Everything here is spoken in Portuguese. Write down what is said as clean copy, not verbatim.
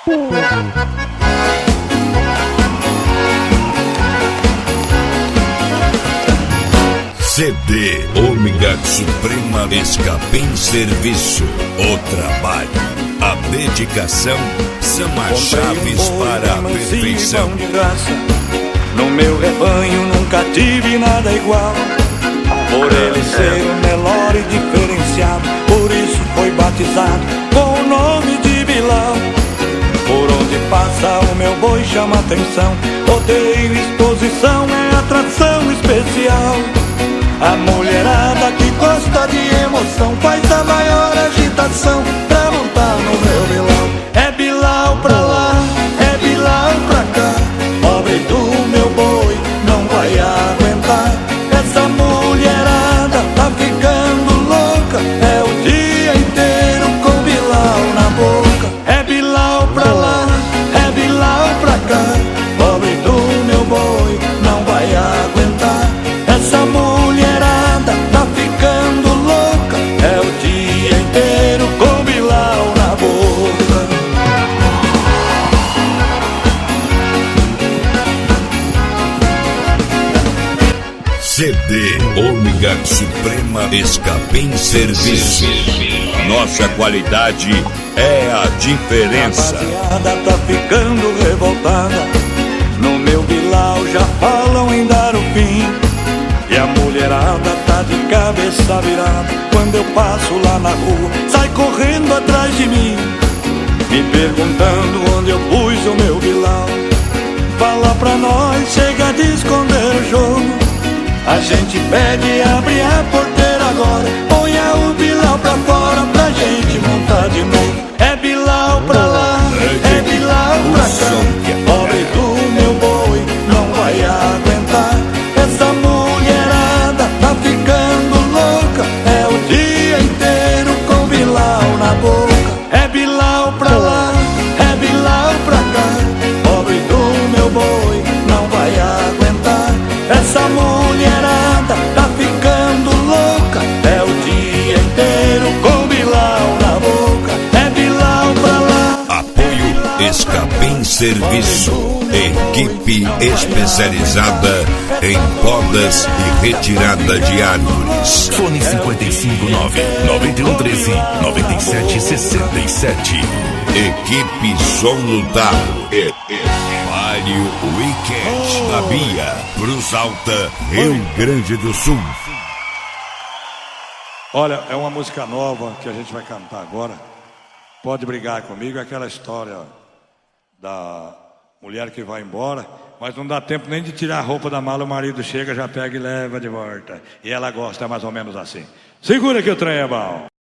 CD Ômega Suprema Escapim Serviço. O trabalho, a dedicação são as chaves para a perfeição. De graça, no meu rebanho nunca tive nada igual. Por ele ser um Nelore diferenciado, por isso foi batizado com o nome de Bilal. Por onde passa o meu boi chama atenção, rodeio, exposição é atração especial. A mulherada que gosta de emoção faz a maior agitação pra montar no meu Bilal. É Bilal pra lá, é Bilal pra cá, pobre do meu boi não vai aguentar. Essa mulherada tá ficando louca, é o dia inteiro com Bilal na boca. É Bilal pra lá, é Bilal pra cá, pobre do meu boi não vai aguentar. Essa mulherada tá ficando louca, é o dia inteiro com Bilal na boca. CD Ômega Suprema Escapim Serviço. Nossa qualidade é a diferença. A rapaziada tá ficando revoltada, no meu Bilal já falam em dar o fim. E a mulherada tá de cabeça virada, quando eu passo lá na rua sai correndo atrás de mim, me perguntando onde eu pus o meu Bilal. Fala pra nós, chega de esconder o jogo, a gente pede, abre a porteira agora, ponha o Bilal pra fora pra gente montar de novo. É Bilal pra lá, é Bilal pra cá, pobre do meu boi não vai aguentar. Essa mulherada tá ficando louca, é o dia inteiro com Bilal na boca. É Bilal pra lá, é Bilal pra cá, pobre do meu boi não vai aguentar. Essa mulherada tá ficando louca, é o dia inteiro com Bilal na boca. É Bilal pra lá. Apoio Escapim Serviço. Equipe especializada em podas e retirada de árvores. Fone 559-9113-9767. Equipe Som Lutado. Mário Weekend da Bia, Cruz Alta, Rio Grande do Sul. Olha, é uma música nova que a gente vai cantar agora. Pode brigar comigo, é aquela história da mulher que vai embora, mas não dá tempo nem de tirar a roupa da mala, o marido chega, já pega e leva de volta. E ela gosta mais ou menos assim. Segura que o trem é bom.